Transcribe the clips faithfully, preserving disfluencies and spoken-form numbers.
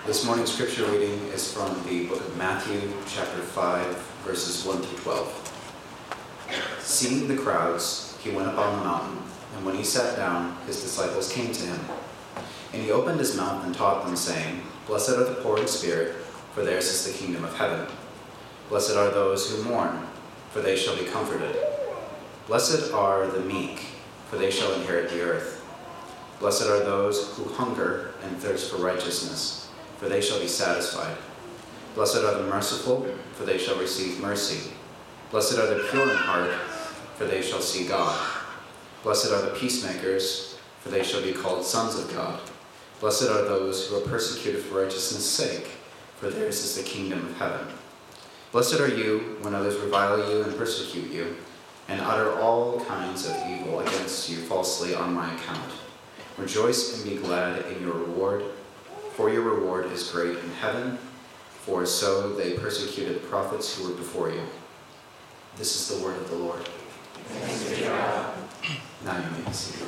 This morning's scripture reading is from the book of Matthew, chapter five, verses one through twelve. Seeing the crowds, he went up on the mountain, and when he sat down, his disciples came to him. And he opened his mouth and taught them, saying, Blessed are the poor in spirit, for theirs is the kingdom of heaven. Blessed are those who mourn, for they shall be comforted. Blessed are the meek, for they shall inherit the earth. Blessed are those who hunger and thirst for righteousness, for they shall be satisfied. Blessed are the merciful, for they shall receive mercy. Blessed are the pure in heart, for they shall see God. Blessed are the peacemakers, for they shall be called sons of God. Blessed are those who are persecuted for righteousness' sake, for theirs is the kingdom of heaven. Blessed are you when others revile you and persecute you, and utter all kinds of evil against you falsely on my account. Rejoice and be glad in your reward, for your reward is great in heaven, for so they persecuted the prophets who were before you. This is the word of the Lord. Thanks be to God. Now you may be seated.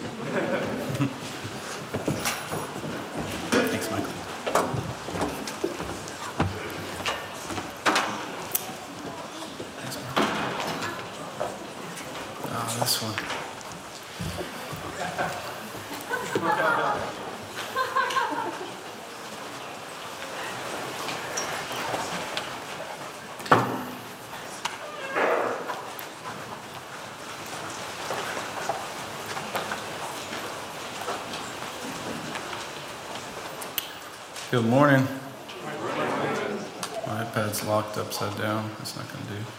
Thanks, Michael. Thanks, Michael. Oh, this one. Good morning. My iPad's locked upside down. That's not going to do.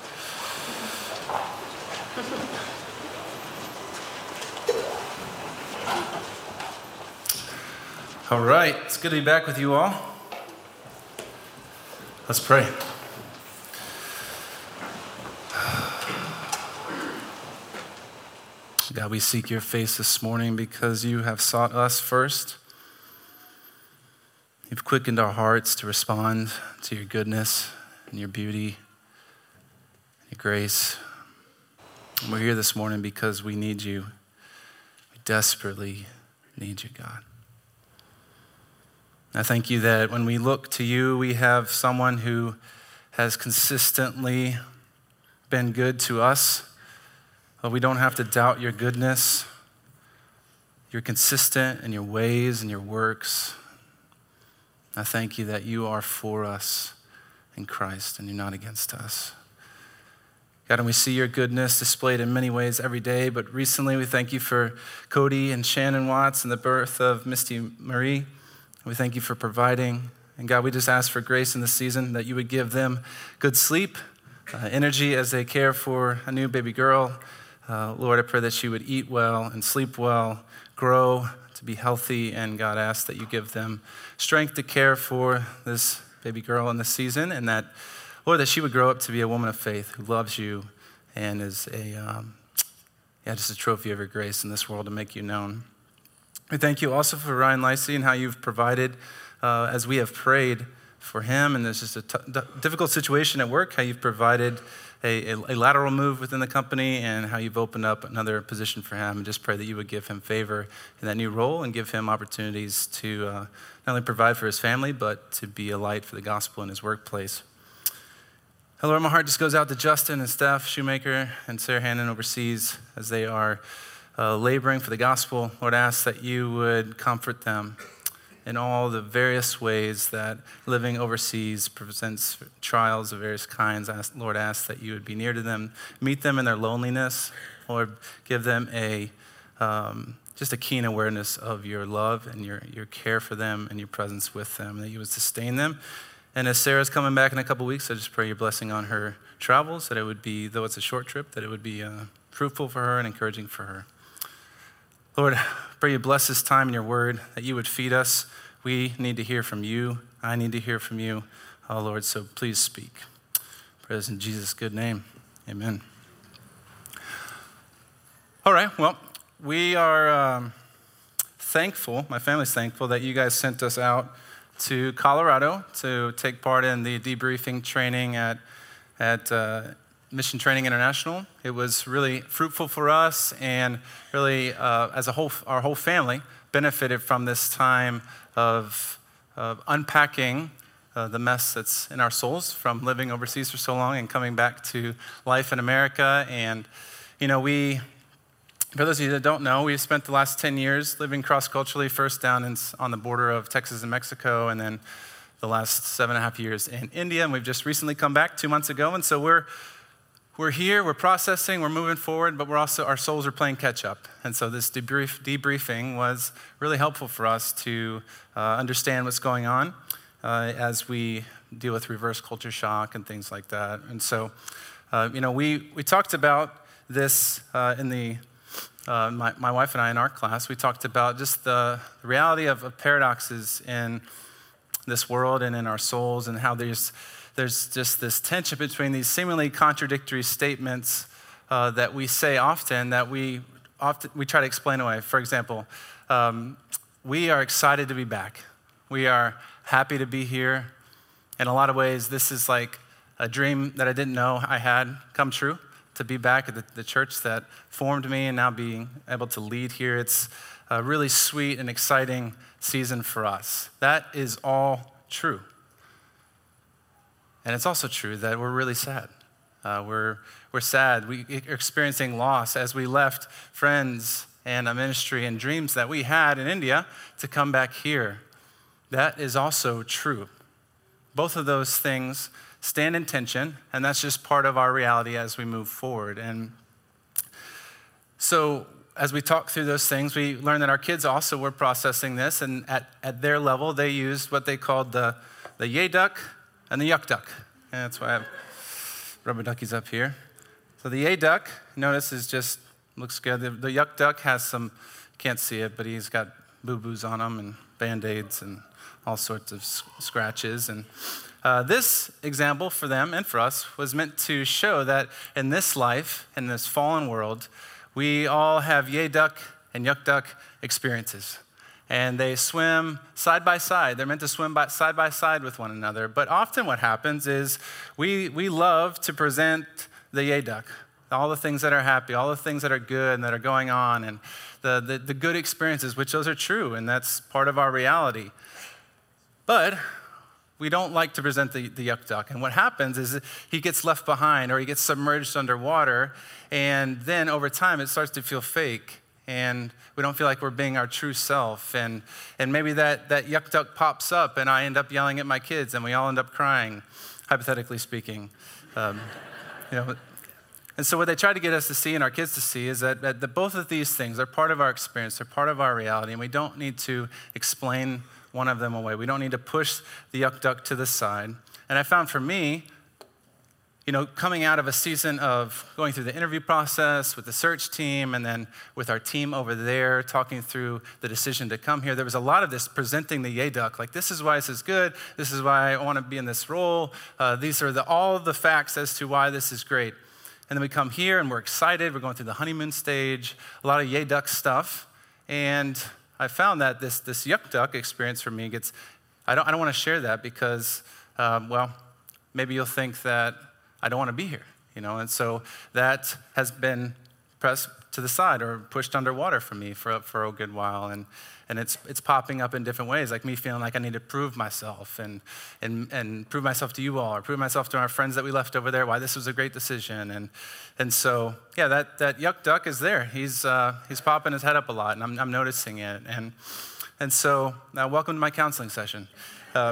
All right, it's good to be back with you all. Let's pray. God, we seek your face this morning because you have sought us first. You've quickened our hearts to respond to your goodness and your beauty, and your grace. And we're here this morning because we need you. We desperately need you, God. I thank you that when we look to you, we have someone who has consistently been good to us. But we don't have to doubt your goodness. You're consistent in your ways and your works. I thank you that you are for us in Christ and you're not against us. God, and we see your goodness displayed in many ways every day, but recently we thank you for Cody and Shannon Watts and the birth of Misty Marie. We thank you for providing. And God, we just ask for grace in this season that you would give them good sleep, uh, energy as they care for a new baby girl. Uh, Lord, I pray that she would eat well and sleep well, grow to be healthy, and God, ask that you give them strength to care for this baby girl in this season, and that, Lord, that she would grow up to be a woman of faith who loves you and is a, um, yeah, just a trophy of your grace in this world to make you known. We thank you also for Ryan Lacey and how you've provided uh, as we have prayed for him, and there's just a t- d- difficult situation at work, how you've provided A, a, a lateral move within the company and how you've opened up another position for him. And just pray that you would give him favor in that new role and give him opportunities to uh, not only provide for his family, but to be a light for the gospel in his workplace. Lord, my heart just goes out to Justin and Steph Shoemaker and Sarah Hannon overseas as they are uh, laboring for the gospel. Lord, I ask that you would comfort them in all the various ways that living overseas presents trials of various kinds. I ask, Lord, I ask that you would be near to them, meet them in their loneliness. Lord, give them a um, just a keen awareness of your love and your, your care for them and your presence with them, that you would sustain them. And as Sarah's coming back in a couple weeks, I just pray your blessing on her travels, that it would be, though it's a short trip, that it would be uh, fruitful for her and encouraging for her. Lord, I pray you bless this time in your word, that you would feed us. We need to hear from you. I need to hear from you, oh Lord, so please speak. Pray this in Jesus' good name, amen. All right, well, we are um, thankful, my family's thankful that you guys sent us out to Colorado to take part in the debriefing training at, at uh, Mission Training International. It was really fruitful for us, and really, uh, as a whole, our whole family benefited from this time of of unpacking uh, the mess that's in our souls from living overseas for so long and coming back to life in America. And, you know, we, for those of you that don't know, we've spent the last ten years living cross-culturally, first down in, on the border of Texas and Mexico, and then the last seven and a half years in India. And we've just recently come back two months ago. And so we're We're here, we're processing, we're moving forward, but we're also, our souls are playing catch up. And so this debrief, debriefing was really helpful for us to uh, understand what's going on uh, as we deal with reverse culture shock and things like that. And so, uh, you know, we, we talked about this uh, in the, uh, my, my wife and I in our class, we talked about just the reality of, of paradoxes in this world and in our souls, and how there's There's just this tension between these seemingly contradictory statements uh, that we say often that we often we try to explain away. For example, um, we are excited to be back. We are happy to be here. In a lot of ways, this is like a dream that I didn't know I had come true, to be back at the, the church that formed me and now being able to lead here. It's a really sweet and exciting season for us. That is all true. And it's also true that we're really sad. Uh, we're we're sad. We are experiencing loss as we left friends and a ministry and dreams that we had in India to come back here. That is also true. Both of those things stand in tension, and that's just part of our reality as we move forward. And so as we talk through those things, we learned that our kids also were processing this, and at, at their level, they used what they called the, the yay duck and the yuck duck. And that's why I have rubber duckies up here. So the yay duck, notice, is just, looks good. The, the yuck duck has some, can't see it, but he's got boo-boos on him and Band-Aids and all sorts of scratches. And uh, this example for them and for us was meant to show that in this life, in this fallen world, we all have yay duck and yuck duck experiences. And they swim side by side. They're meant to swim by, side by side with one another. But often what happens is we we love to present the yay duck, all the things that are happy, all the things that are good and that are going on, and the, the, the good experiences, which those are true, and that's part of our reality. But we don't like to present the, the yuck duck. And what happens is he gets left behind, or he gets submerged underwater, and then over time it starts to feel fake. And we don't feel like we're being our true self. And and maybe that, that yuck duck pops up, and I end up yelling at my kids, and we all end up crying, hypothetically speaking. Um, you know, and so what they try to get us to see and our kids to see is that, that, that both of these things are part of our experience, they're part of our reality, and we don't need to explain one of them away. We don't need to push the yuck duck to the side. And I found for me, you know, coming out of a season of going through the interview process with the search team, and then with our team over there, talking through the decision to come here, there was a lot of this presenting the yay duck, like, this is why this is good, this is why I want to be in this role, uh, these are the, all the facts as to why this is great. And then we come here, and we're excited, we're going through the honeymoon stage, a lot of yay duck stuff, and I found that this, this yuck duck experience for me gets, I don't, I don't want to share that because, um, well, maybe you'll think that I don't want to be here, you know, and so that has been pressed to the side or pushed underwater for me for, for a good while, and and it's it's popping up in different ways, like me feeling like I need to prove myself and and and prove myself to you all, or prove myself to our friends that we left over there why this was a great decision, and and so yeah, that that yuck duck is there. He's uh, he's popping his head up a lot, and I'm I'm noticing it, and and so uh, welcome to my counseling session, uh,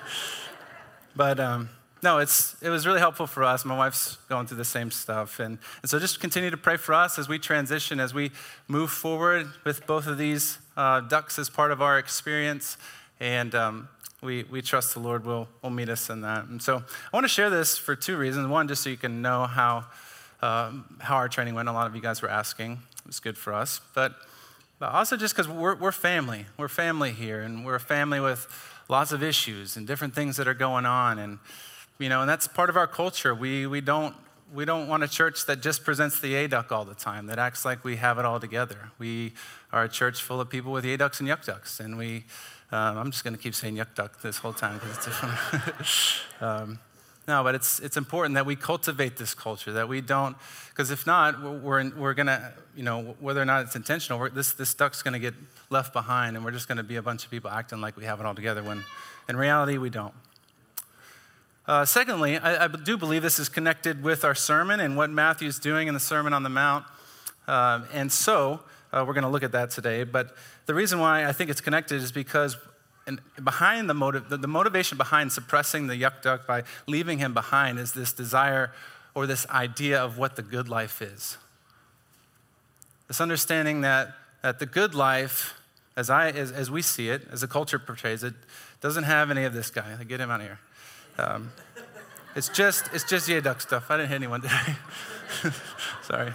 but. Um, No, it's it was really helpful for us. My wife's going through the same stuff. And, and so just continue to pray for us as we transition, as we move forward with both of these uh, ducks as part of our experience. And um, we we trust the Lord will, will meet us in that. And so I want to share this for two reasons. One, just so you can know how, um, how our training went. A lot of you guys were asking. It was good for us. But also just because we're, we're family. We're family here. And we're a family with lots of issues and different things that are going on. And You know, and that's part of our culture. We we don't we don't want a church that just presents the yay duck all the time, that acts like we have it all together. We are a church full of people with yay ducks and yuck ducks, and we. Um, I'm just going to keep saying yuck duck this whole time because it's different. um, No, but it's it's important that we cultivate this culture, that we don't, because if not, we're we're gonna, you know, whether or not it's intentional, we're, this this duck's gonna get left behind, and we're just gonna be a bunch of people acting like we have it all together when, in reality, we don't. Uh, secondly, I, I do believe this is connected with our sermon and what Matthew's doing in the Sermon on the Mount, uh, and so uh, we're gonna look at that today. But the reason why I think it's connected is because. And behind the motive, the, the motivation behind suppressing the yuck duck by leaving him behind is this desire or this idea of what the good life is. This understanding that, that the good life, as I as, as we see it, as the culture portrays it, doesn't have any of this guy. Like, get him out of here. Um, it's just it's just yay duck stuff. I didn't hit anyone today. Sorry.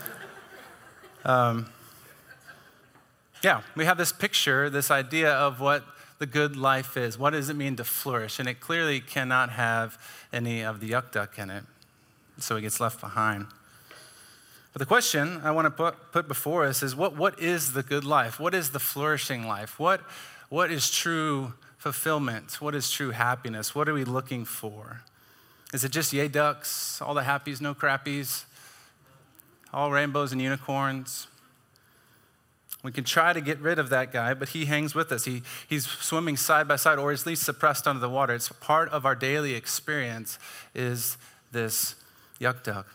Um, yeah, we have this picture, this idea of what the good life is. What does it mean to flourish? And it clearly cannot have any of the yuck duck in it, so it gets left behind. But the question I want to put, put before us is, what, what is the good life? What is the flourishing life? What, what is true fulfillment? What is true happiness? What are we looking for? Is it just yay ducks, all the happies, no crappies, all rainbows and unicorns? We can try to get rid of that guy, but he hangs with us. He, he's swimming side by side, or at least suppressed under the water. It's part of our daily experience is this yuck duck.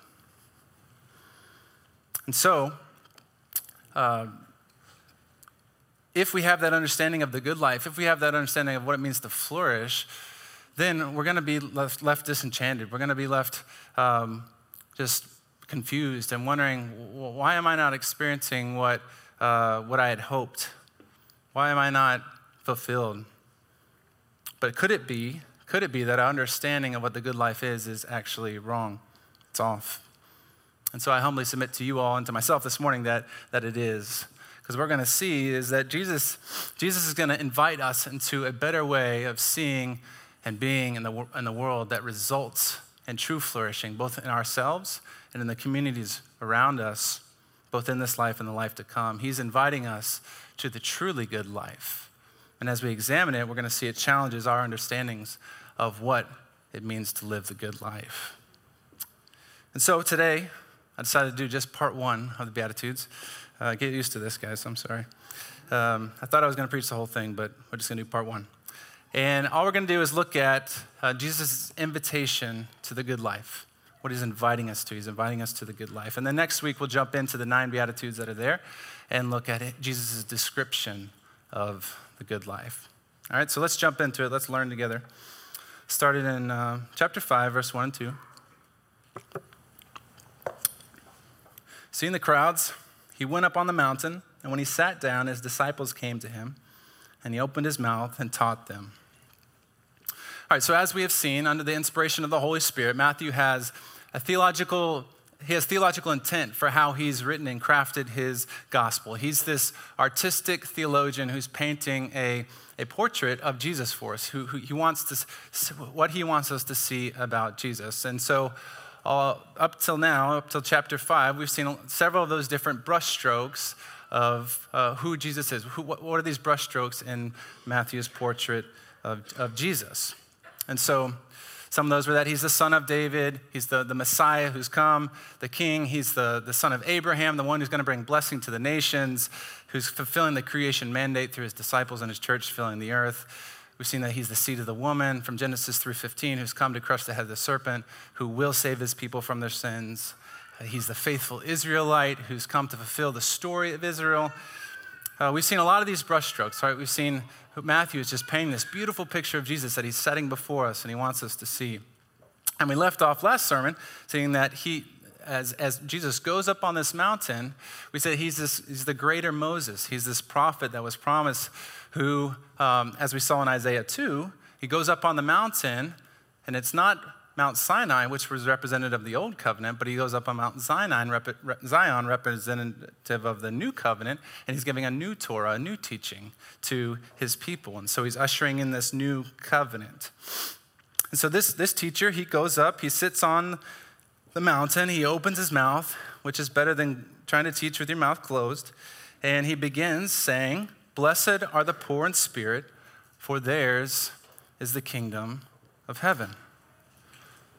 And so, uh, if we have that understanding of the good life, if we have that understanding of what it means to flourish, then we're going to be left, left disenchanted. We're going to be left um, just confused and wondering, why am I not experiencing what Uh, what I had hoped? Why am I not fulfilled? But could it be, could it be that our understanding of what the good life is is actually wrong? It's off. And so I humbly submit to you all and to myself this morning that, that it is. Because what we're going to see is that Jesus, Jesus is going to invite us into a better way of seeing and being in the, in the world that results in true flourishing, both in ourselves and in the communities around us, both in this life and the life to come. He's inviting us to the truly good life. And as we examine it, we're going to see it challenges our understandings of what it means to live the good life. And so today, I decided to do just part one of the Beatitudes. Uh, get used to this, guys. I'm sorry. Um, I thought I was going to preach the whole thing, but we're just going to do part one. And all we're going to do is look at uh, Jesus' invitation to the good life. What he's inviting us to. He's inviting us to the good life. And then next week, we'll jump into the nine Beatitudes that are there and look at it, Jesus' description of the good life. All right, so let's jump into it. Let's learn together. Started in uh, chapter five, verse one and two. Seeing the crowds, he went up on the mountain, and when he sat down, his disciples came to him, and he opened his mouth and taught them. All right, so as we have seen, under the inspiration of the Holy Spirit, Matthew has a theological, he has theological intent for how he's written and crafted his gospel. He's this artistic theologian who's painting a, a portrait of Jesus for us, who, who he wants to, what he wants us to see about Jesus. And so uh, up till now, up till chapter five, we've seen several of those different brushstrokes of uh, who Jesus is. Who, what, what are these brushstrokes in Matthew's portrait of, of Jesus? And so some of those were that he's the son of David, he's the, the Messiah who's come, the king, he's the, the son of Abraham, the one who's going to bring blessing to the nations, who's fulfilling the creation mandate through his disciples and his church filling the earth. We've seen that he's the seed of the woman from Genesis three fifteen, who's come to crush the head of the serpent, who will save his people from their sins. He's the faithful Israelite who's come to fulfill the story of Israel. Uh, we've seen a lot of these brushstrokes, right? We've seen Matthew is just painting this beautiful picture of Jesus that he's setting before us and he wants us to see. And we left off last sermon saying that he, as, as Jesus goes up on this mountain, we said he's, this, he's the greater Moses. He's this prophet that was promised who, um, as we saw in Isaiah two, he goes up on the mountain, and it's not Mount Sinai, which was representative of the old covenant, but he goes up on Mount Zion, rep- Zion, representative of the new covenant, and he's giving a new Torah, a new teaching to his people. And so he's ushering in this new covenant. And so this, this teacher, he goes up, he sits on the mountain, he opens his mouth, which is better than trying to teach with your mouth closed, and he begins saying, "Blessed are the poor in spirit, for theirs is the kingdom of heaven."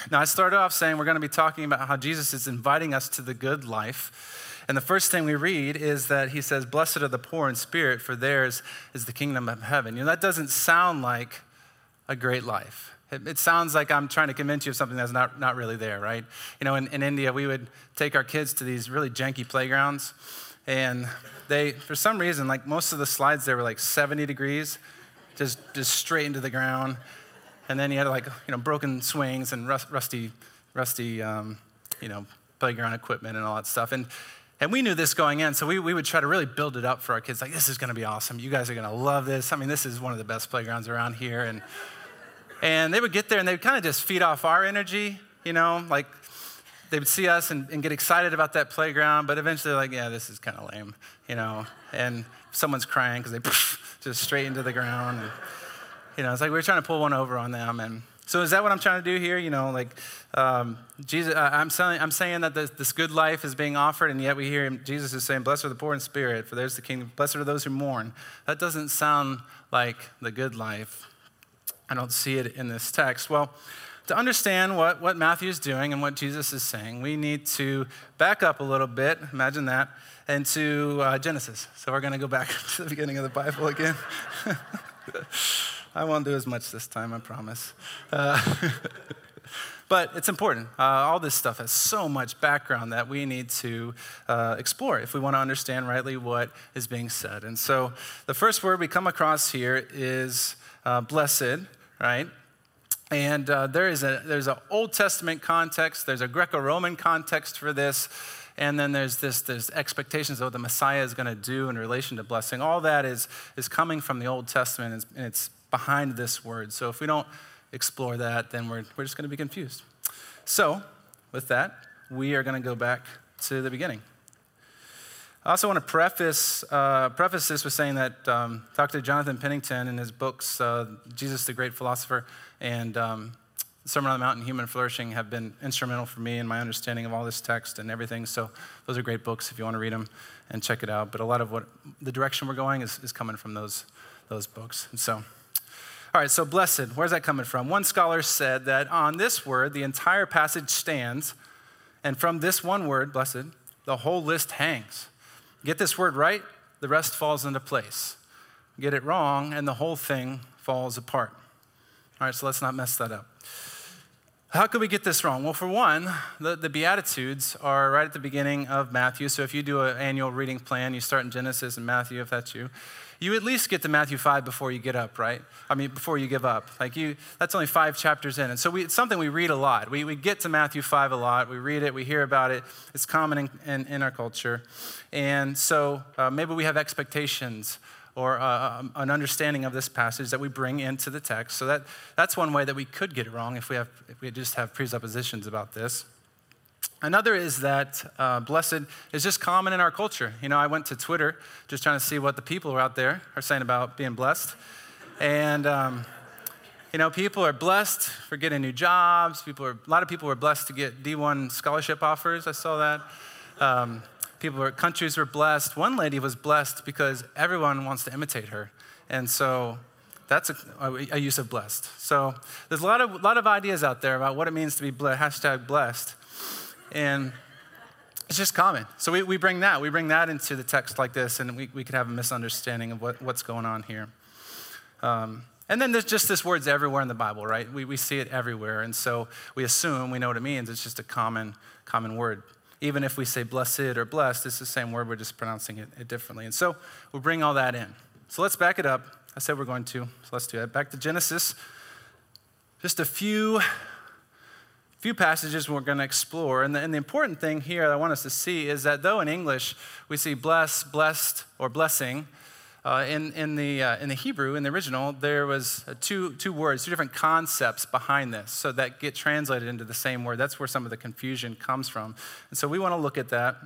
Now, I started off saying we're going to be talking about how Jesus is inviting us to the good life. And the first thing we read is that he says, blessed are the poor in spirit, for theirs is the kingdom of heaven. You know, that doesn't sound like a great life. It, it sounds like I'm trying to convince you of something that's not, not really there, right? You know, in, in India, we would take our kids to these really janky playgrounds. And they, for some reason, like most of the slides there were like seventy degrees, just, just straight into the ground. And then you had like, you know, broken swings and rust, rusty, rusty, um, you know, playground equipment and all that stuff. And and we knew this going in, so we, we would try to really build it up for our kids. Like, this is going to be awesome. You guys are going to love this. I mean, this is one of the best playgrounds around here. And and they would get there and they would kind of just feed off our energy, you know, like they would see us and, and get excited about that playground, but eventually they're like, yeah, this is kind of lame, you know. And someone's crying because they just straight into the ground. And, you know, it's like we were trying to pull one over on them. And so is that what I'm trying to do here? You know, like um, Jesus, I'm saying, I'm saying that this, this good life is being offered, and yet we hear him, Jesus is saying, blessed are the poor in spirit, for there's the kingdom. Blessed are those who mourn. That doesn't sound like the good life. I don't see it in this text. Well, to understand what, what Matthew is doing and what Jesus is saying, we need to back up a little bit, imagine that, and to uh, Genesis. So we're going to go back to the beginning of the Bible again. I won't do as much this time, I promise. Uh, but it's important. Uh, all this stuff has so much background that we need to uh, explore if we want to understand rightly what is being said. And so the first word we come across here is uh, blessed, right? And uh, there is a there's an Old Testament context. There's a Greco-Roman context for this. And then there's this, there's expectations of what the Messiah is going to do in relation to blessing. All that is, is coming from the Old Testament, and it's, and it's behind this word. So if we don't explore that, then we're, we're just going to be confused. So with that, we are going to go back to the beginning. I also want to preface uh, preface this with saying that um, Doctor Jonathan Pennington in his books, uh, Jesus the Great Philosopher, and um, Sermon on the Mount and Human Flourishing have been instrumental for me in my understanding of all this text and everything. So those are great books if you want to read them and check it out. But a lot of what the direction we're going is, is coming from those, those books. And so, all right, so blessed, where's that coming from? One scholar said that on this word, the entire passage stands, and from this one word, blessed, the whole list hangs. Get this word right, the rest falls into place. Get it wrong, and the whole thing falls apart. All right, so let's not mess that up. How could we get this wrong? Well, for one, the, the Beatitudes are right at the beginning of Matthew. So if you do an annual reading plan, you start in Genesis and Matthew, if that's you, you at least get to Matthew five before you get up, right? I mean, before you give up. Like you, that's only five chapters in. And so we, it's something we read a lot. We, we get to Matthew five a lot. We read it. We hear about it. It's common in, in, in our culture. And so uh, maybe we have expectations or uh, an understanding of this passage that we bring into the text. So that, that's one way that we could get it wrong if we have if we just have presuppositions about this. Another is that uh, blessed is just common in our culture. You know, I went to Twitter just trying to see what the people are out there are saying about being blessed. And, um, you know, people are blessed for getting new jobs. People are, a lot of people were blessed to get D one scholarship offers. I saw that. Um, People were, countries were blessed. One lady was blessed because everyone wants to imitate her. And so that's a, a use of blessed. So there's a lot of, lot of ideas out there about what it means to be blessed, hashtag blessed. And it's just common. So we, we bring that. We bring that into the text like this, and we, we could have a misunderstanding of what, what's going on here. Um, and then there's just this word's everywhere in the Bible, right? We, we see it everywhere. And so we assume we know what it means. It's just a common, common word. Even if we say blessed or blessed, it's the same word, we're just pronouncing it, it differently. And so we'll bring all that in. So let's back it up. I said we're going to, so let's do that. Back to Genesis. Just a few, few passages we're going to explore. And the, and the important thing here that I want us to see is that though in English we see bless, blessed, or blessing, Uh, in, in, the, uh, in the Hebrew, in the original, there was uh, two, two words, two different concepts behind this, so that get translated into the same word. That's where some of the confusion comes from. And so we want to look at that.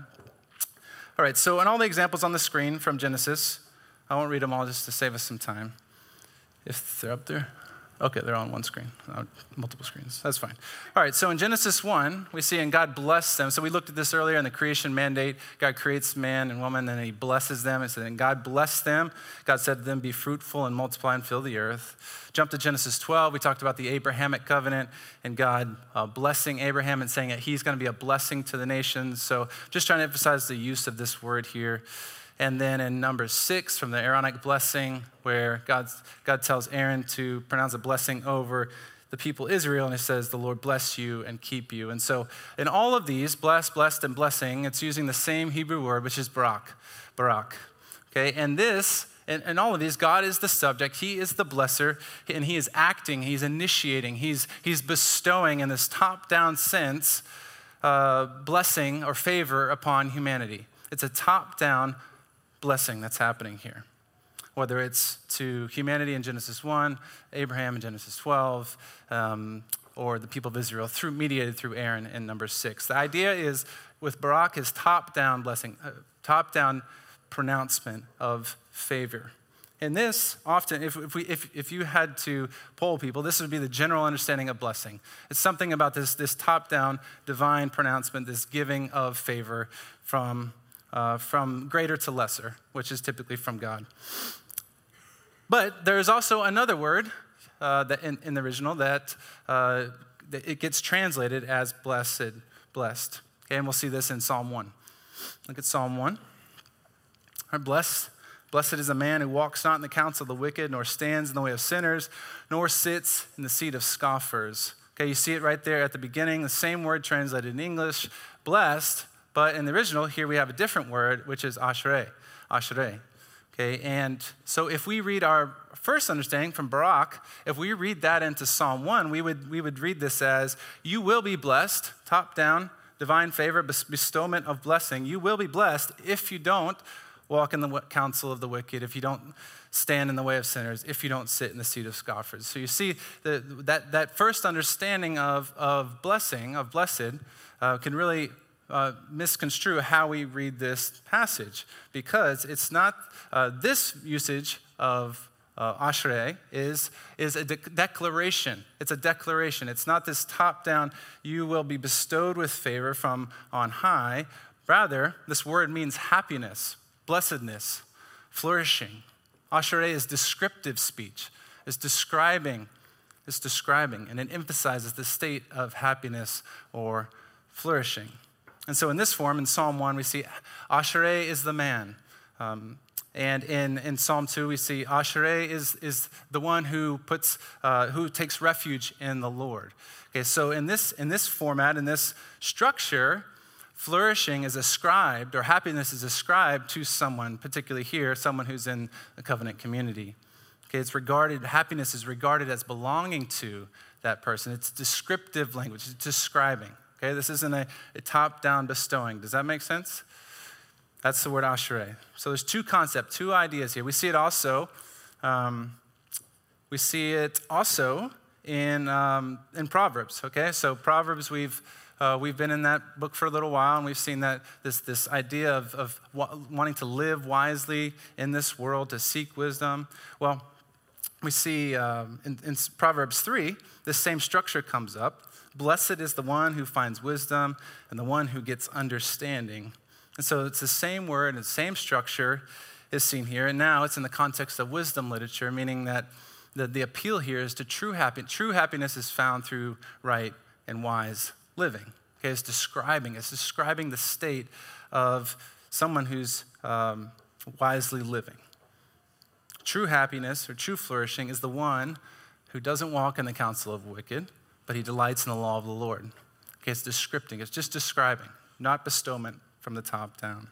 All right, so in all the examples on the screen from Genesis, I won't read them all just to save us some time, if they're up there. Okay, they're on one screen, not multiple screens. That's fine. All right, so in Genesis one, we see, and God blessed them. So we looked at this earlier in the creation mandate. God creates man and woman, and he blesses them. It said, and God blessed them. God said to them, be fruitful and multiply and fill the earth. Jump to Genesis twelve. We talked about the Abrahamic covenant and God uh, blessing Abraham and saying that he's going to be a blessing to the nations. So just trying to emphasize the use of this word here. And then in number six, from the Aaronic blessing, where God's, God tells Aaron to pronounce a blessing over the people Israel, and it says, the Lord bless you and keep you. And so in all of these, bless, blessed, and blessing, it's using the same Hebrew word, which is barak, barak. Okay, and this, in, in all of these, God is the subject, he is the blesser, and he is acting, he's initiating, he's, he's bestowing in this top-down sense, uh, blessing or favor upon humanity. It's a top-down blessing that's happening here, whether it's to humanity in Genesis one, Abraham in Genesis twelve, um, or the people of Israel through mediated through Aaron in number six. The idea is with Barak is top-down blessing, uh, top-down pronouncement of favor. And this often, if, if we if if you had to poll people, this would be the general understanding of blessing. It's something about this this top-down divine pronouncement, this giving of favor from. Uh, from greater to lesser, which is typically from God. But there is also another word uh, that in, in the original that, uh, that it gets translated as blessed, blessed. Okay, and we'll see this in Psalm one. Look at Psalm one. All right, blessed, blessed is a man who walks not in the counsel of the wicked, nor stands in the way of sinners, nor sits in the seat of scoffers. Okay, you see it right there at the beginning, the same word translated in English, blessed. But in the original, here we have a different word, which is ashrei, ashrei. Okay, and so if we read our first understanding from Barak, if we read that into Psalm one, we would we would read this as, you will be blessed, top down, divine favor, bestowment of blessing. You will be blessed if you don't walk in the counsel of the wicked, if you don't stand in the way of sinners, if you don't sit in the seat of scoffers. So you see the, that, that first understanding of, of blessing, of blessed, uh, can really Uh, misconstrue how we read this passage, because it's not, uh, this usage of uh, ashrei is, is a de- declaration. It's a declaration. It's not this top-down, you will be bestowed with favor from on high. Rather, this word means happiness, blessedness, flourishing. Ashrei is descriptive speech. It's describing, it's describing, and it emphasizes the state of happiness or flourishing. And so in this form, in Psalm one, we see ashrei is the man. Um, and in, in Psalm two, we see ashrei is, is the one who puts, uh, who takes refuge in the Lord. Okay, so in this, in this format, in this structure, flourishing is ascribed, or happiness is ascribed to someone, particularly here, someone who's in the covenant community. Okay, it's regarded, happiness is regarded as belonging to that person. It's descriptive language, it's describing. Okay, this isn't a, a top-down bestowing. Does that make sense? That's the word ashrei. So there's two concepts, two ideas here. We see it also, um, we see it also in um, in Proverbs. Okay, so Proverbs, we've uh, we've been in that book for a little while, and we've seen that this this idea of of wanting to live wisely in this world, to seek wisdom. Well, we see um, in, in Proverbs three, this same structure comes up. Blessed is the one who finds wisdom and the one who gets understanding. And so it's the same word and the same structure is seen here. And now it's in the context of wisdom literature, meaning that the, the appeal here is to true happiness. True happiness is found through right and wise living. Okay, it's describing, it's describing the state of someone who's um, wisely living. True happiness or true flourishing is the one who doesn't walk in the counsel of wicked, but he delights in the law of the Lord. Okay, it's descripting, it's just describing, not bestowment from the top down.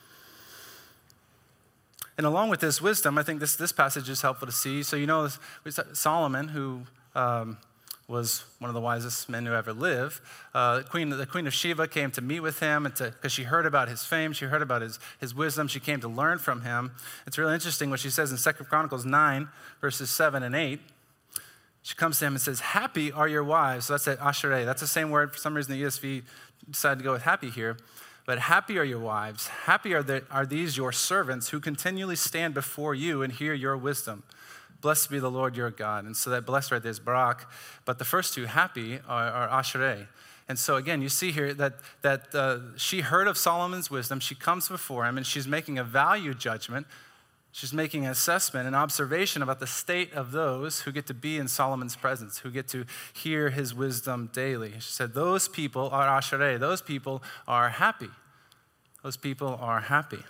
And along with this wisdom, I think this, this passage is helpful to see. So you know Solomon, who um, was one of the wisest men who ever lived, uh, the, queen, the Queen of Sheba came to meet with him because she heard about his fame, she heard about his, his wisdom, she came to learn from him. It's really interesting what she says in Second Chronicles nine, verses seven and eight. She comes to him and says, happy are your wives. So that's that ashrei. That's the same word. For some reason, the E S V decided to go with happy here. But happy are your wives. Happy are, the, are these your servants who continually stand before you and hear your wisdom. Blessed be the Lord your God. And so that blessed right there is Barak. But the first two, happy, are, are Ashereh. And so again, you see here that, that uh, she heard of Solomon's wisdom. She comes before him, and she's making a value judgment. She's making an assessment, an observation about the state of those who get to be in Solomon's presence, who get to hear his wisdom daily. She said, those people are Ashereh. Those people are happy. Those people are happy.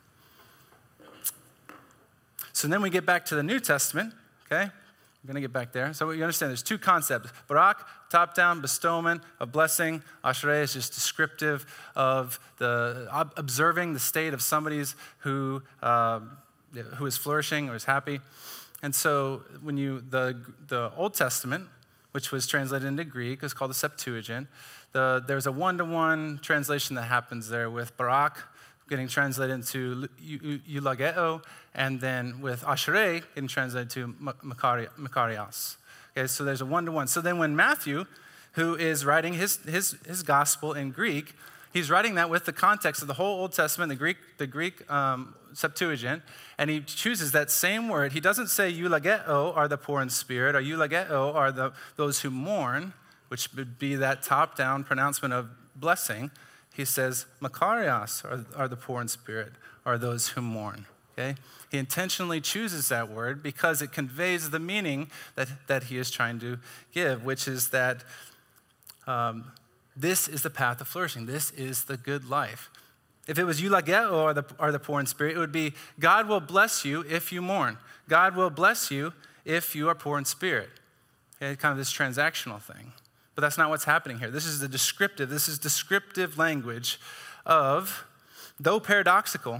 So then we get back to the New Testament, okay? We're going to get back there. So you understand there's two concepts. Barak, top-down bestowment of blessing. Ashereh is just descriptive of the observing the state of somebody's who uh, who is flourishing or is happy. And so when you, the, the Old Testament, which was translated into Greek, is called the Septuagint. The, there's a one-to-one translation that happens there with Barak getting translated into eulageo, and then with Ashereh getting translated to makarios. Okay, so there's a one-to-one. So then when Matthew, who is writing his, his, his gospel in Greek, he's writing that with the context of the whole Old Testament, the Greek, the Greek um, Septuagint, and he chooses that same word. He doesn't say eulageo are the poor in spirit, or eulageo are the, those who mourn, which would be that top-down pronouncement of blessing. He says, makarios are, are the poor in spirit, are those who mourn. Okay? He intentionally chooses that word because it conveys the meaning that, that he is trying to give, which is that um, this is the path of flourishing. This is the good life. If it was eulageo are the, are the poor in spirit, it would be God will bless you if you mourn. God will bless you if you are poor in spirit. Okay? Kind of this transactional thing. But that's not what's happening here. This is the descriptive, this is descriptive language of, though paradoxical,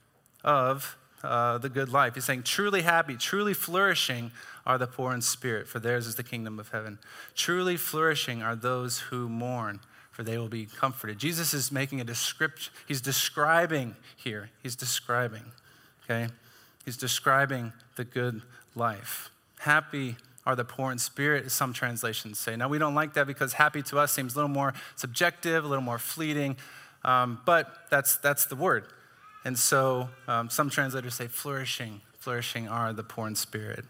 of uh, the good life. He's saying truly happy, truly flourishing are the poor in spirit, for theirs is the kingdom of heaven. Truly flourishing are those who mourn, for they will be comforted. Jesus is making a description. He's describing here. He's describing, okay? He's describing the good life. Happy are the poor in spirit, as some translations say. Now, we don't like that because happy to us seems a little more subjective, a little more fleeting, um, but that's that's the word. And so um, some translators say flourishing. Flourishing are the poor in spirit.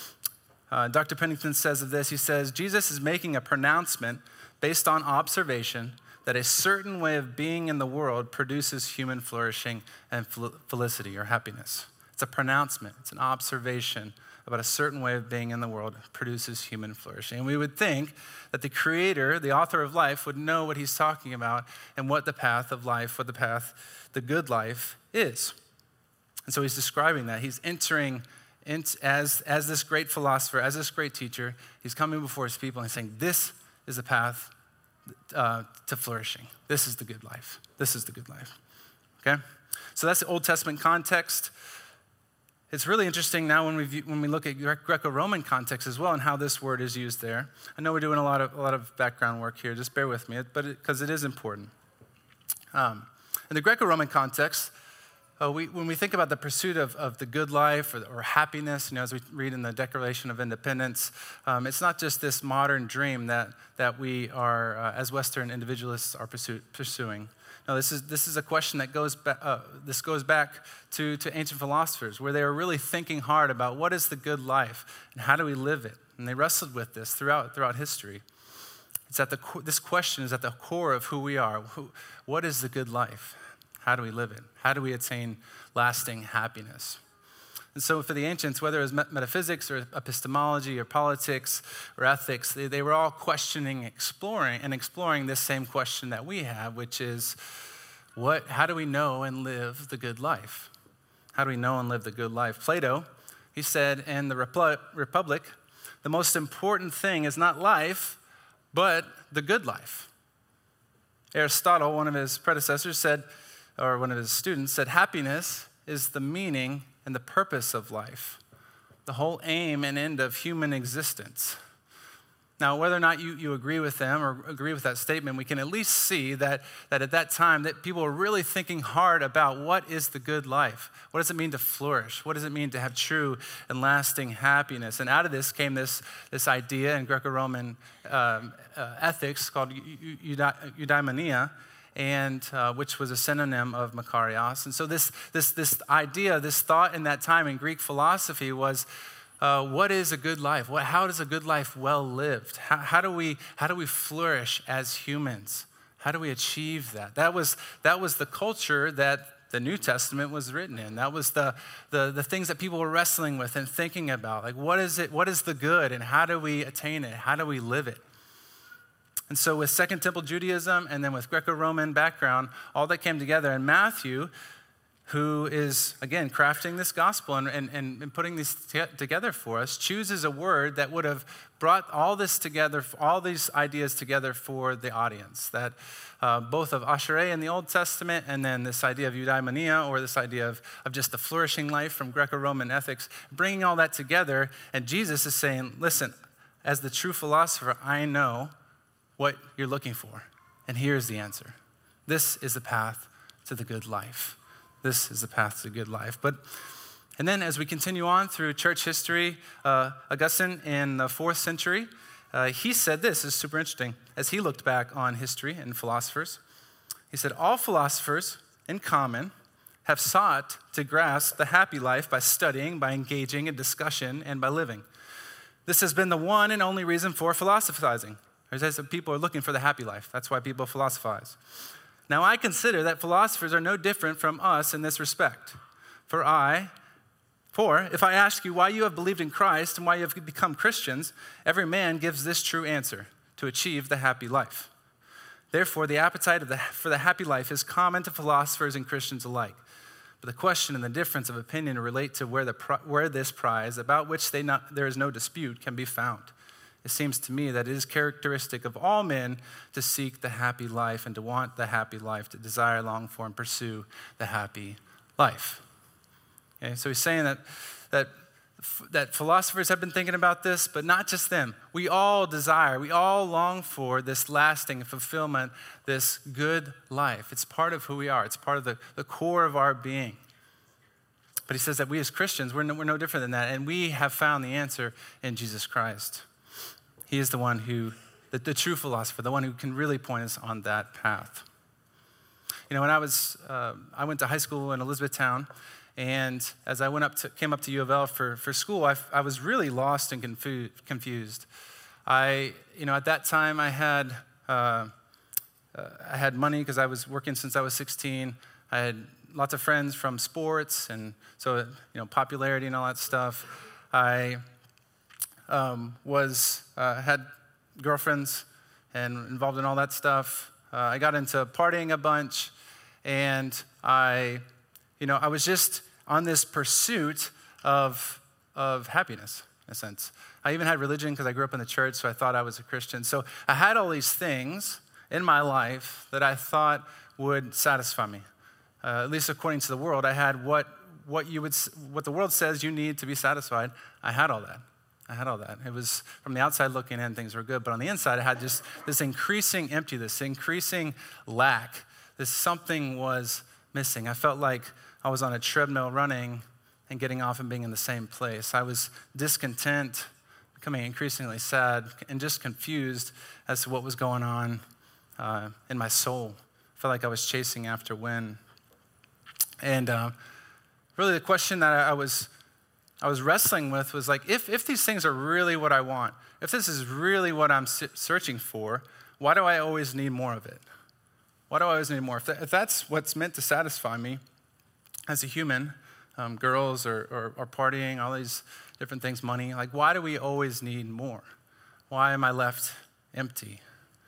Uh, Doctor Pennington says of this, he says, Jesus is making a pronouncement based on observation that a certain way of being in the world produces human flourishing and felicity or happiness. It's a pronouncement. It's an observation about a certain way of being in the world produces human flourishing. And we would think that the creator, the author of life, would know what he's talking about and what the path of life, what the path, the good life is. And so he's describing that. He's entering in, as, as this great philosopher, as this great teacher. He's coming before his people and he's saying, this is the path uh, to flourishing. This is the good life. This is the good life. Okay? So that's the Old Testament context. It's really interesting now when we view, when we look at Greco-Roman context as well and how this word is used there. I know we're doing a lot of a lot of background work here. Just bear with me, but because it, it is important. Um, in the Greco-Roman context, uh, we, when we think about the pursuit of, of the good life or, or happiness, you know, as we read in the Declaration of Independence, um, it's not just this modern dream that that we are, uh, as Western individualists, are pursue, pursuing. No, this is this is a question that goes back. Uh, this goes back to, to ancient philosophers, where they were really thinking hard about what is the good life and how do we live it, and they wrestled with this throughout throughout history. It's at the this question is at the core of who we are. Who, what is the good life? How do we live it? How do we attain lasting happiness? And so for the ancients, whether it was metaphysics or epistemology or politics or ethics, they, they were all questioning, exploring, and exploring this same question that we have, which is, what? How do we know and live the good life? How do we know and live the good life? Plato, he said in the Republic, the most important thing is not life, but the good life. Aristotle, one of his predecessors said, or one of his students said, happiness is the meaning and the purpose of life, the whole aim and end of human existence. Now, whether or not you, you agree with them or agree with that statement, we can at least see that, that at that time that people were really thinking hard about what is the good life? What does it mean to flourish? What does it mean to have true and lasting happiness? And out of this came this, this idea in Greco-Roman um, uh, ethics called eudaimonia, and uh, which was a synonym of makarios. And so this, this, this idea, this thought in that time in Greek philosophy was, uh, what is a good life? What, how does a good life well lived? How, how do we how do we flourish as humans? How do we achieve that? That was that was the culture that the New Testament was written in. That was the, the the things that people were wrestling with and thinking about. Like, what is it? What is the good, and how do we attain it? How do we live it? And so with Second Temple Judaism and then with Greco-Roman background, all that came together. And Matthew, who is, again, crafting this gospel and, and, and putting these t- together for us, chooses a word that would have brought all this together, all these ideas together for the audience, that uh, both of Ashereh in the Old Testament and then this idea of eudaimonia, or this idea of, of just the flourishing life from Greco-Roman ethics, bringing all that together. And Jesus is saying, listen, as the true philosopher, I know what you're looking for. And here's the answer. This is the path to the good life. This is the path to the good life. But, and then as we continue on through church history, uh, Augustine in the fourth century, uh, he said this, this is super interesting, as he looked back on history and philosophers. He said, all philosophers in common have sought to grasp the happy life by studying, by engaging in discussion, and by living. This has been the one and only reason for philosophizing. There's people are looking for the happy life. That's why people philosophize. Now I consider that philosophers are no different from us in this respect. For I, for if I ask you why you have believed in Christ and why you have become Christians, every man gives this true answer: to achieve the happy life. Therefore, the appetite of the, for the happy life is common to philosophers and Christians alike. But the question and the difference of opinion relate to where, the, where this prize, about which they not, there is no dispute, can be found. It seems to me that it is characteristic of all men to seek the happy life and to want the happy life, to desire, long for, and pursue the happy life. Okay, so he's saying that, that, that philosophers have been thinking about this, but not just them. We all desire, we all long for this lasting fulfillment, this good life. It's part of who we are. It's part of the, the core of our being. But he says that we as Christians, we're no, we're no different than that, and we have found the answer in Jesus Christ. He is the one who, the, the true philosopher, the one who can really point us on that path. You know, when I was, uh, I went to high school in Elizabethtown, and as I went up to, came up to U of L for, for school, I, I was really lost and confu- confused. I, you know, at that time I had, uh, uh, I had money because I was working since I was sixteen. I had lots of friends from sports, and so, you know, popularity and all that stuff. I Um, was, uh, had girlfriends and involved in all that stuff. Uh, I got into partying a bunch, and I, you know, I was just on this pursuit of, of happiness, in a sense. I even had religion because I grew up in the church, so I thought I was a Christian. So I had all these things in my life that I thought would satisfy me. Uh, at least according to the world, I had what, what you would, what the world says you need to be satisfied. I had all that. I had all that. It was, from the outside looking in, things were good. But on the inside, I had just this increasing empty, this increasing lack. This something was missing. I felt like I was on a treadmill running and getting off and being in the same place. I was discontent, becoming increasingly sad, and just confused as to what was going on uh, in my soul. I felt like I was chasing after wind. And uh, really the question that I was I was wrestling with was like, if, if these things are really what I want, if this is really what I'm searching for, why do I always need more of it? Why do I always need more? If, that, if that's what's meant to satisfy me as a human, um, girls or, or, or partying, all these different things, money, like why do we always need more? Why am I left empty?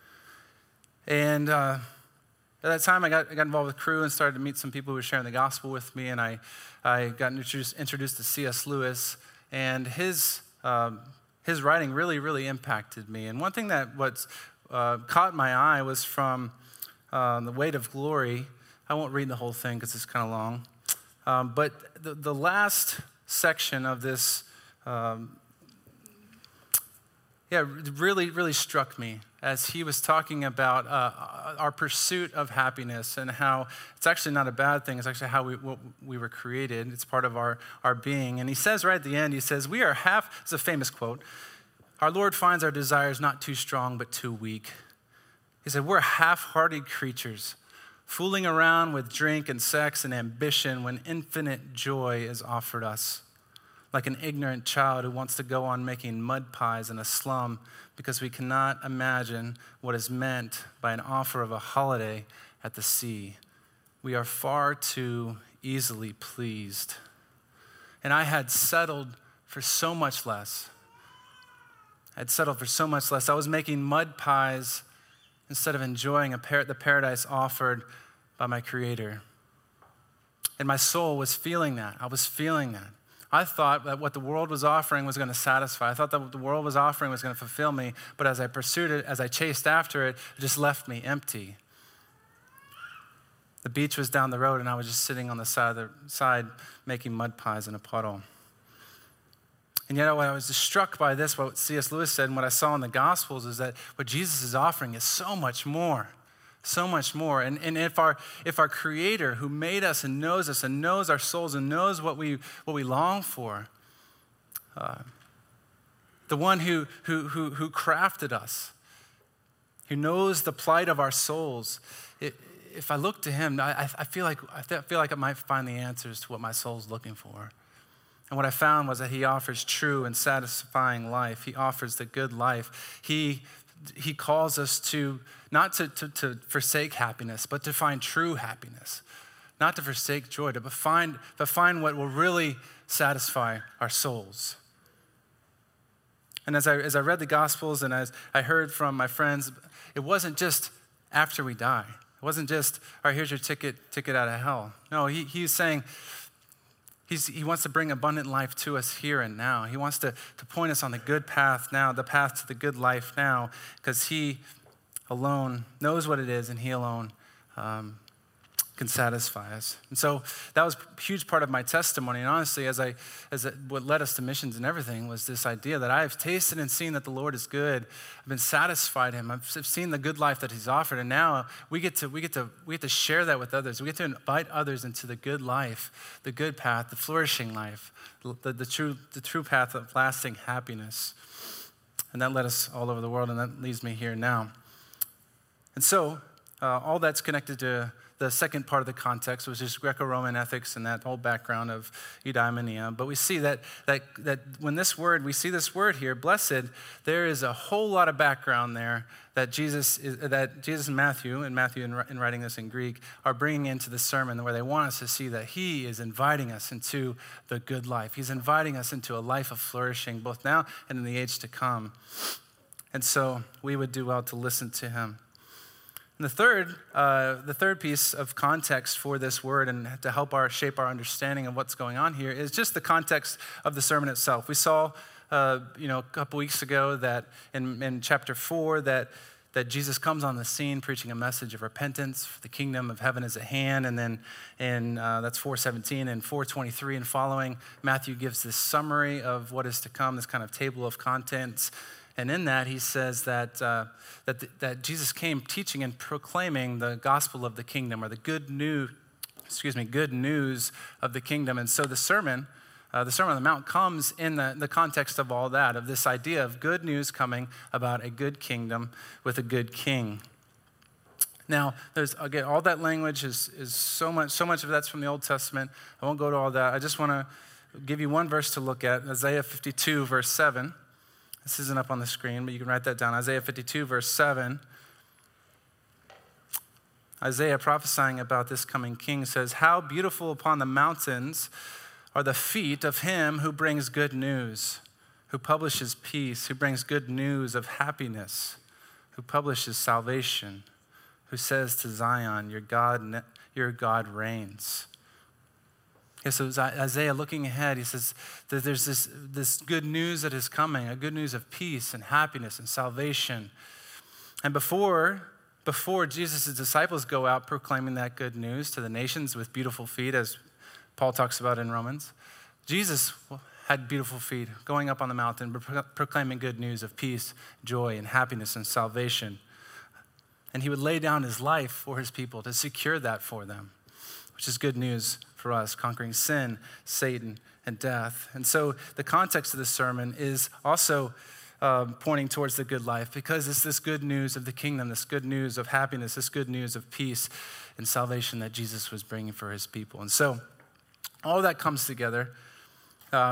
And uh, at that time, I got, I got involved with Crew and started to meet some people who were sharing the gospel with me, and I I got introduced, introduced to C S Lewis, and his um, his writing really, really impacted me. And one thing that what uh, caught my eye was from uh, The Weight of Glory. I won't read the whole thing because it's kind of long, um, but the, the last section of this, um, yeah, really, really struck me as he was talking about uh, our pursuit of happiness and how it's actually not a bad thing. It's actually how we what we were created. It's part of our, our being. And he says right at the end, he says, we are half, it's a famous quote, our Lord finds our desires not too strong but too weak. He said, we're half-hearted creatures, fooling around with drink and sex and ambition when infinite joy is offered us. like an ignorant child who wants to go on making mud pies in a slum because we cannot imagine what is meant by an offer of a holiday at the sea. We are far too easily pleased. And I had settled for so much less. I had settled for so much less. I was making mud pies instead of enjoying a par- the paradise offered by my Creator. And my soul was feeling that. I was feeling that. I thought that what the world was offering was going to satisfy. I thought that what the world was offering was going to fulfill me. But as I pursued it, as I chased after it, it just left me empty. The beach was down the road, and I was just sitting on the side of the side making mud pies in a puddle. And yet, what I was struck by this, what C S Lewis said, and what I saw in the Gospels is that what Jesus is offering is so much more. So much more. And, and if our if our Creator who made us and knows us and knows our souls and knows what we what we long for, uh, the one who, who who who crafted us, who knows the plight of our souls, it, if I look to him, I, I feel like I feel like I might find the answers to what my soul's looking for. And what I found was that he offers true and satisfying life. He offers the good life. He He calls us to not to, to, to forsake happiness, but to find true happiness. Not to forsake joy, but find, but find what will really satisfy our souls. And as I, as I read the Gospels and as I heard from my friends, it wasn't just after we die. It wasn't just, all right, here's your ticket, ticket out of hell. No, he, he's saying, He's, he wants to bring abundant life to us here and now. He wants to, to point us on the good path now, the path to the good life now, because he alone knows what it is, and he alone um, can satisfy us. And so that was a huge part of my testimony. And honestly, as I, as it, what led us to missions and everything was this idea that I've tasted and seen that the Lord is good. I've been satisfied him. I've seen the good life that he's offered. And now we get to, we get to, we get to share that with others. We get to invite others into the good life, the good path, the flourishing life, the, the true, the true path of lasting happiness. And that led us all over the world, and that leaves me here now. And so uh, all that's connected to the second part of the context, which is Greco-Roman ethics and that whole background of eudaimonia. But we see that, that, that when this word, we see this word here, blessed, there is a whole lot of background there that Jesus, is, that Jesus and Matthew, and Matthew in, in writing this in Greek, are bringing into the sermon where they want us to see that he is inviting us into the good life. He's inviting us into a life of flourishing, both now and in the age to come. And so we would do well to listen to him. And the third, uh, the third piece of context for this word and to help our shape our understanding of what's going on here is just the context of the sermon itself. We saw, uh, you know, a couple weeks ago that in, in chapter four that that Jesus comes on the scene preaching a message of repentance. For the kingdom of heaven is at hand, and then in uh, that's four seventeen and four twenty-three and following, Matthew gives this summary of what is to come, this kind of table of contents. And in that, he says that uh, that the, that Jesus came teaching and proclaiming the gospel of the kingdom, or the good news, excuse me, good news of the kingdom. And so the sermon, uh, the Sermon on the Mount, comes in the, the context of all that, of this idea of good news coming about a good kingdom with a good king. Now, there's again, all that language is is so much, so much of that's from the Old Testament. I won't go to all that. I just want to give you one verse to look at, Isaiah fifty-two, verse seven. This isn't up on the screen, but you can write that down. Isaiah fifty-two, verse seven. Isaiah prophesying about this coming king says, "How beautiful upon the mountains are the feet of him who brings good news, who publishes peace, who brings good news of happiness, who publishes salvation, who says to Zion, your God, your God reigns." Yeah, so Isaiah looking ahead, he says that there's this, this good news that is coming, a good news of peace and happiness and salvation. And before, before Jesus' disciples go out proclaiming that good news to the nations with beautiful feet, as Paul talks about in Romans, Jesus had beautiful feet going up on the mountain, proclaiming good news of peace, joy, and happiness and salvation. And he would lay down his life for his people to secure that for them, which is good news for us, conquering sin, Satan, and death. And so the context of this sermon is also um, pointing towards the good life, because it's this good news of the kingdom, this good news of happiness, this good news of peace and salvation that Jesus was bringing for his people. And so all that comes together um,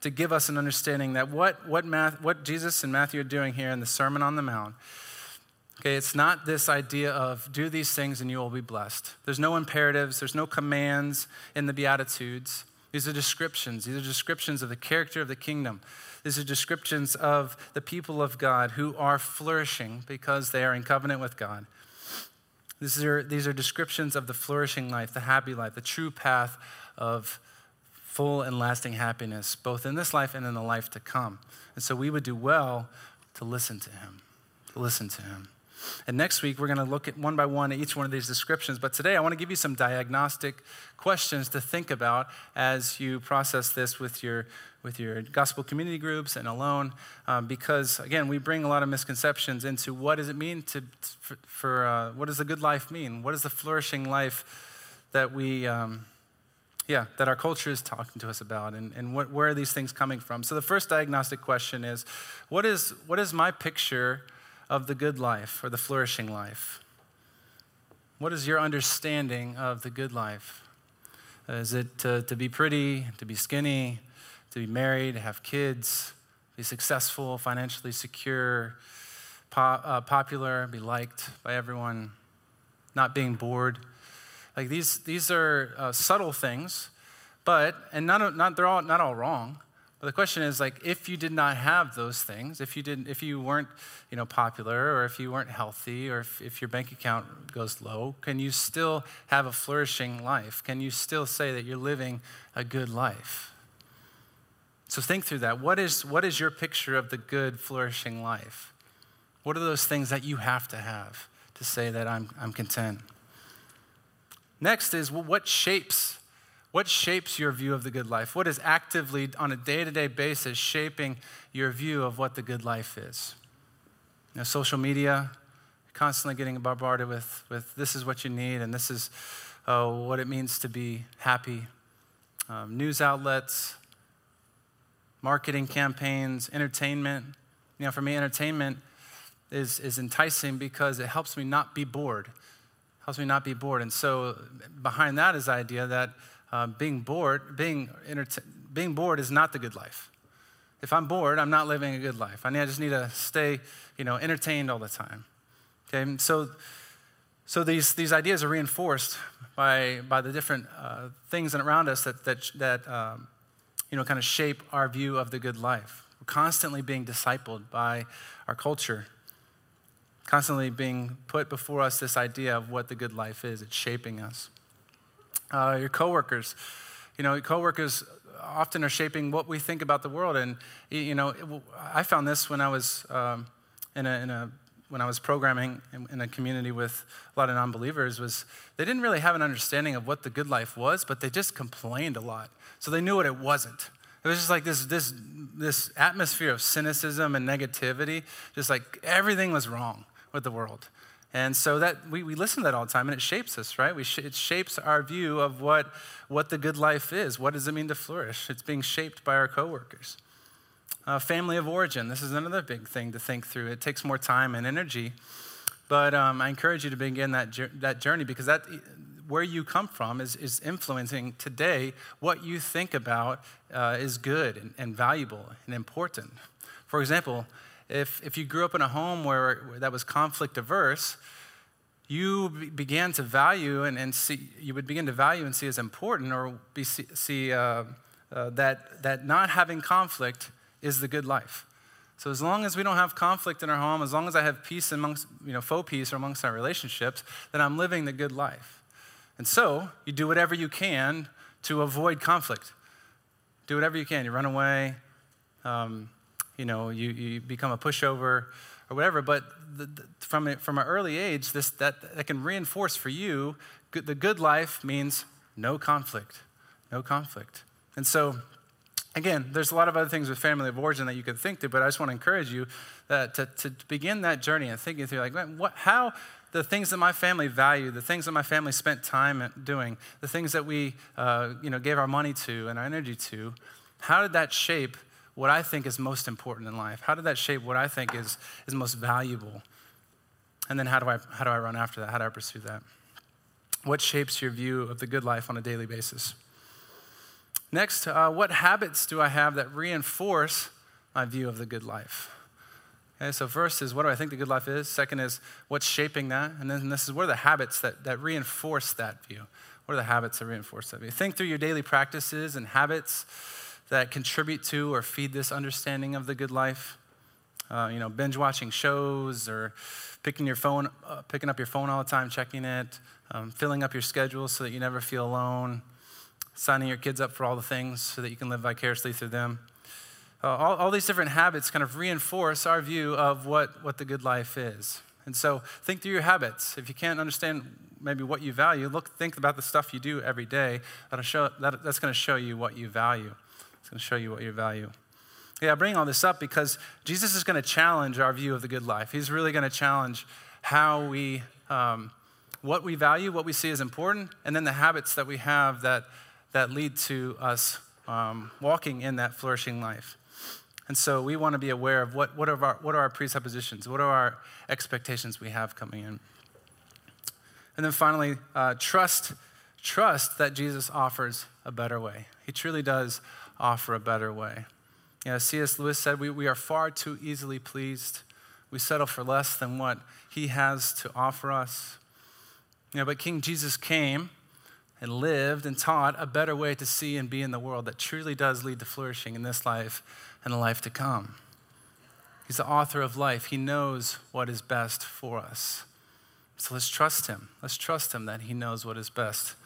to give us an understanding that what, what, Math, what Jesus and Matthew are doing here in the Sermon on the Mount, okay, it's not this idea of do these things and you will be blessed. There's no imperatives, there's no commands in the Beatitudes. These are descriptions. These are descriptions of the character of the kingdom. These are descriptions of the people of God who are flourishing because they are in covenant with God. These are, these are descriptions of the flourishing life, the happy life, the true path of full and lasting happiness, both in this life and in the life to come. And so we would do well to listen to him, to listen to him. And next week, we're going to look at one by one at each one of these descriptions. But today, I want to give you some diagnostic questions to think about as you process this with your, with your gospel community groups and alone. Um, because, again, we bring a lot of misconceptions into what does it mean to, for, for uh, what does the good life mean? What is the flourishing life that we... Um, Yeah, that our culture is talking to us about, and, and what, where are these things coming from? So the first diagnostic question is, what is what is my picture of the good life or the flourishing life? What is your understanding of the good life? Is it to, to be pretty, to be skinny, to be married, have kids, be successful, financially secure, po- uh, popular, be liked by everyone, not being bored? Like these, these are uh, subtle things, but and not not they're all not all wrong. But the question is, like, if you did not have those things, if you didn't, if you weren't, you know, popular, or if you weren't healthy, or if, if your bank account goes low, can you still have a flourishing life? Can you still say that you're living a good life? So think through that. What is what is your picture of the good, flourishing life? What are those things that you have to have to say that I'm I'm content? Next is, well, what shapes, what shapes your view of the good life? What is actively, on a day-to-day basis, shaping your view of what the good life is? You know, social media, constantly getting bombarded with, with this is what you need, and this is uh, what it means to be happy. Um, news outlets, marketing campaigns, entertainment. You know, for me, entertainment is, is enticing because it helps me not be bored. Helps me not be bored. And so behind that is the idea that uh, being bored, being enter- being bored is not the good life. If I'm bored, I'm not living a good life. I, need, I just need to stay, you know, entertained all the time. Okay, and so so these these ideas are reinforced by by the different uh, things around us that that that um, you know kind of shape our view of the good life. We're constantly being discipled by our culture. Constantly being put before us this idea of what the good life is. It's shaping us. Uh, your coworkers, you know, coworkers often are shaping what we think about the world. And you know, it, I found this when I was um, in a, in a when I was programming in, in a community with a lot of non-believers. Was they didn't really have an understanding of what the good life was, but they just complained a lot. So they knew what it wasn't. It was just like this this this atmosphere of cynicism and negativity. Just like everything was wrong with the world. And so that we, we listen to that all the time, and it shapes us, right? We sh- it shapes our view of what, what the good life is. What does it mean to flourish? It's being shaped by our coworkers. Uh, family of origin. This is another big thing to think through. It takes more time and energy, but um, I encourage you to begin that that journey, because that where you come from is, is influencing today what you think about uh, is good and, and valuable and important. For example, If if you grew up in a home where, where that was conflict averse, you be, began to value and, and see you would begin to value and see as important, or be, see, see uh, uh, that that not having conflict is the good life. So as long as we don't have conflict in our home, as long as I have peace amongst you know faux peace or amongst our relationships, then I'm living the good life. And so you do whatever you can to avoid conflict. Do whatever you can. You run away. Um, You know, you, you become a pushover or whatever. But the, the, from a, from an early age, this that, that can reinforce for you good, the good life means no conflict, no conflict. And so, again, there's a lot of other things with family of origin that you could think through. But I just want to encourage you that to, to begin that journey and thinking through, like, man, what, how the things that my family value, the things that my family spent time doing, the things that we, uh, you know, gave our money to and our energy to, how did that shape what I think is most important in life? How did that shape what I think is, is most valuable? And then how do I how do I run after that? How do I pursue that? What shapes your view of the good life on a daily basis? Next, uh, what habits do I have that reinforce my view of the good life? Okay, so first is, what do I think the good life is? Second is, what's shaping that? And then this is, what are the habits that, that reinforce that view? What are the habits that reinforce that view? Think through your daily practices and habits that contribute to or feed this understanding of the good life. Uh, you know, binge watching shows, or picking your phone, uh, picking up your phone all the time, checking it, um, filling up your schedule so that you never feel alone, signing your kids up for all the things so that you can live vicariously through them. Uh, all, all these different habits kind of reinforce our view of what, what the good life is. And so think through your habits. If you can't understand maybe what you value, look, think about the stuff you do every day. That'll show, that, that's going to show you what you value. It's going to show you what you value. Yeah, I bring all this up because Jesus is going to challenge our view of the good life. He's really going to challenge how we, um, what we value, what we see as important, and then the habits that we have that, that lead to us um, walking in that flourishing life. And so we want to be aware of what, what, are our, what are our presuppositions, what are our expectations we have coming in. And then finally, uh, trust, trust that Jesus offers a better way. He truly does offer a better way. You know, C S Lewis said, we, we are far too easily pleased. We settle for less than what he has to offer us. You know, but King Jesus came and lived and taught a better way to see and be in the world that truly does lead to flourishing in this life and the life to come. He's the author of life. He knows what is best for us. So let's trust him. Let's trust him that he knows what is best.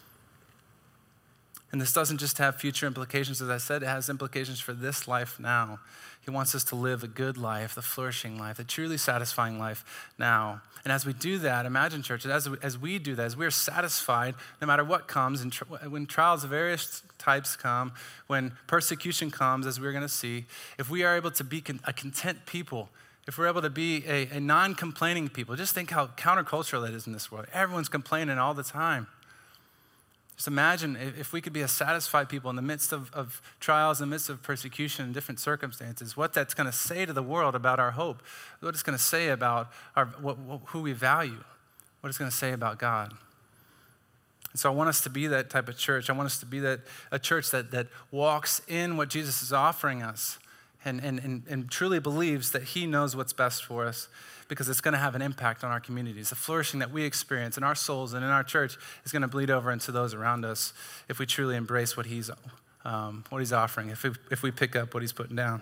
And this doesn't just have future implications. As I said, it has implications for this life now. He wants us to live a good life, the flourishing life, the truly satisfying life now. And as we do that, imagine, church, as we, as we do that, as we're satisfied, no matter what comes, and tr- when trials of various types come, when persecution comes, as we're going to see, if we are able to be con- a content people, if we're able to be a, a non-complaining people, just think how countercultural that is in this world. Everyone's complaining all the time. Just imagine if we could be a satisfied people in the midst of, of trials, in the midst of persecution and different circumstances, what that's going to say to the world about our hope, what it's going to say about our, what, what, who we value, what it's going to say about God. And so I want us to be that type of church. I want us to be that a church that, that walks in what Jesus is offering us and, and, and, and truly believes that he knows what's best for us, because it's going to have an impact on our communities. The flourishing that we experience in our souls and in our church is going to bleed over into those around us if we truly embrace what he's, um, what he's offering, if we, if we pick up what he's putting down.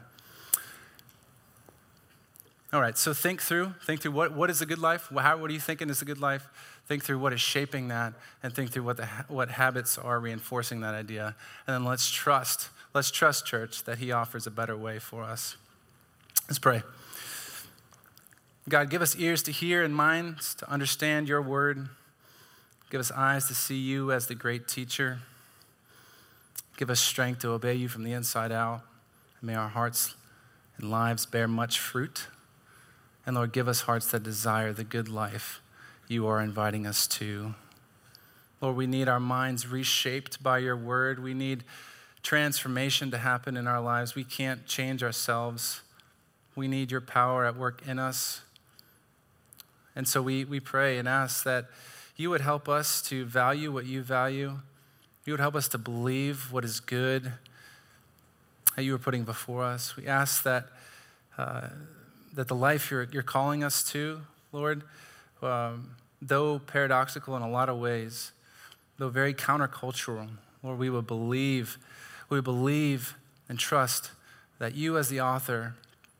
All right, so think through, think through what, what is a good life? How, what are you thinking is a good life? Think through what is shaping that, and think through what, the, what habits are reinforcing that idea. And then let's trust, let's trust, church, that he offers a better way for us. Let's pray. God, give us ears to hear and minds to understand your word. Give us eyes to see you as the great teacher. Give us strength to obey you from the inside out. And may our hearts and lives bear much fruit. And Lord, give us hearts that desire the good life you are inviting us to. Lord, we need our minds reshaped by your word. We need transformation to happen in our lives. We can't change ourselves. We need your power at work in us. And so we, we pray and ask that you would help us to value what you value. You would help us to believe what is good that you are putting before us. We ask that uh, that the life you're, you're calling us to, Lord, um, though paradoxical in a lot of ways, though very countercultural, Lord, we would believe, we would believe and trust that you as the author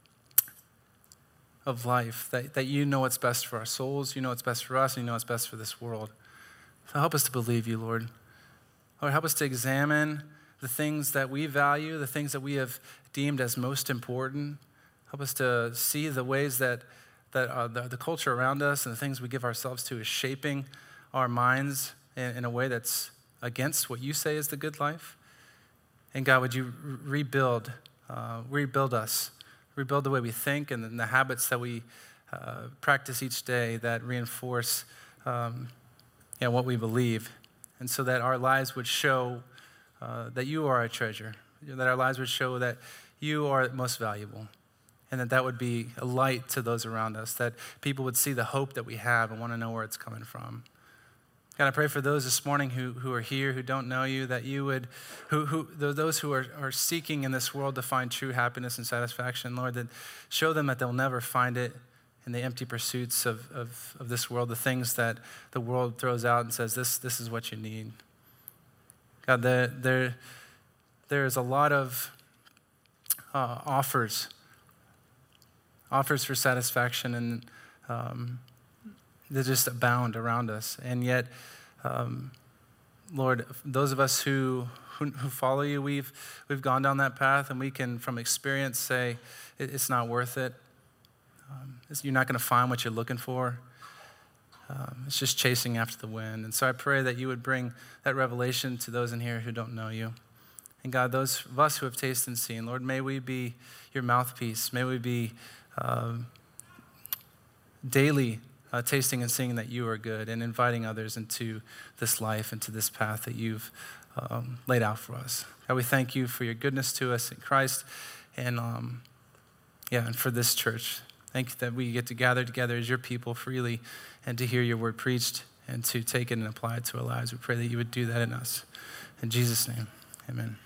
of life, that, that you know what's best for our souls, you know what's best for us, and you know what's best for this world. So help us to believe you, Lord. Lord, help us to examine the things that we value, the things that we have deemed as most important. Help us to see the ways that, that uh, the, the culture around us and the things we give ourselves to is shaping our minds in, in a way that's against what you say is the good life. And God, would you rebuild, uh, rebuild us, rebuild the way we think and then the habits that we uh, practice each day that reinforce um, you know, what we believe. And so that our lives would show uh, that you are a treasure, that our lives would show that you are most valuable, and that that would be a light to those around us, that people would see the hope that we have and want to know where it's coming from. God, I pray for those this morning who, who are here, who don't know you, that you would, who, who those who are, are seeking in this world to find true happiness and satisfaction, Lord, that show them that they'll never find it in the empty pursuits of, of, of this world, the things that the world throws out and says, this, this is what you need. God, there, there, there is a lot of uh, offers, offers for satisfaction, and um, they just abound around us. And yet, um, Lord, those of us who, who who follow you, we've we've gone down that path, and we can, from experience, say it, it's not worth it. Um, it's, you're not going to find what you're looking for. Um, it's just chasing after the wind. And so I pray that you would bring that revelation to those in here who don't know you. And God, those of us who have tasted and seen, Lord, may we be your mouthpiece. May we be um, daily Uh, tasting and seeing that you are good, and inviting others into this life, into this path that you've um, laid out for us. God, we thank you for your goodness to us in Christ, and um, yeah, and for this church. Thank you that we get to gather together as your people freely, and to hear your word preached, and to take it and apply it to our lives. We pray that you would do that in us. In Jesus' name, amen.